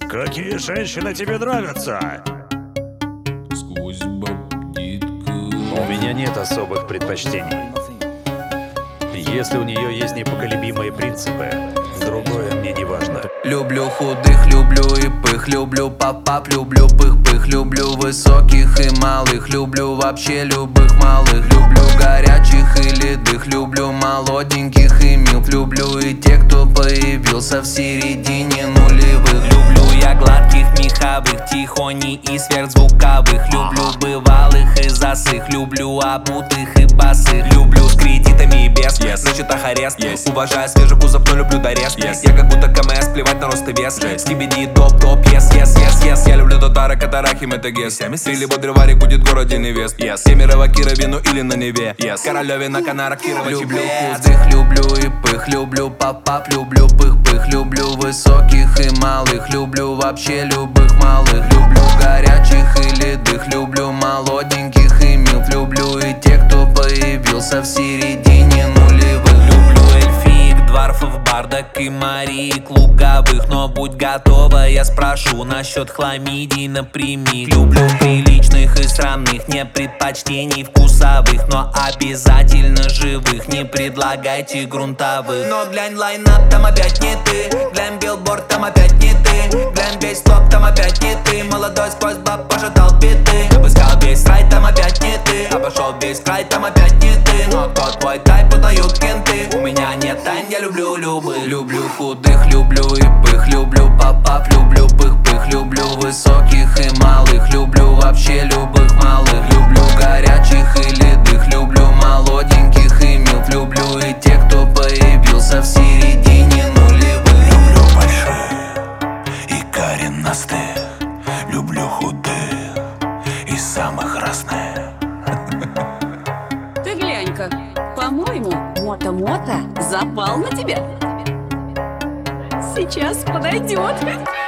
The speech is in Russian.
Какие женщины тебе нравятся? Сквозь бабдитку. У меня нет особых предпочтений. Если у нее есть непоколебимые принципы, другое мне не важно. Люблю худых, люблю и пых, люблю пап-пап, люблю пых-пых, люблю высоких и малых, люблю вообще любых малых, люблю горячих и ледых, люблю молоденьких и милф, люблю и тех, кто появился в середине нулевых. Люблю я гладких, меховых, тихоней и сверхзвуковых, люблю бывалых и засых, люблю обутых и босых, люблю с кредитами и без, на счетах арест, уважаю свежий кузов, но люблю дорез. Я как будто КМС, плевать на рост и вес. Скибиди, топ-топ, yes. Я люблю татары, катарахи, метагес. Или бодреварик будет в городе невест. Семерово, Кировину или на Неве. Королеве на Канарах, Кирово, люблю худых, люблю и пых, люблю пап-пап, люблю пых-пых, люблю высоких и малых, люблю вообще любых малых, люблю горячих и ледых, люблю молоденьких и милф, люблю и тех, кто появился в середине нулевых. Люблю эльфиек, дварфов, бардак и мариек луговых. Но будь готова, я спрошу насчет хламидий напрямик. Люблю приличных и срамных, не предпочтений вкусовых, но обязательно живых, не предлагайте грунтовых. Но глянь лайнап, там опять не ты. Глянь билборд, там опять не ты. Глянь весь топ, там опять не ты. Молодой сквозь баб пожатал биты. Обыскал весь рай, там опять не ты. Обошел весь край, там опять не ты. Но тот твой тайп узнают кенты. У меня нет тайн, я люблю любых. Люблю худых, люблю и пых, люблю пап-пап, люблю пых-пых, люблю высоких и малых, люблю вообще любых малых, люблю горячих и ледых, люблю молоденьких и милф, люблю и тех, кто появился в середине нулевых. Люблю больших и коренастых, люблю худых и самых разных. Ты глянь-ка, по-моему, Мото-Мото запал на тебя. Сейчас подойдет.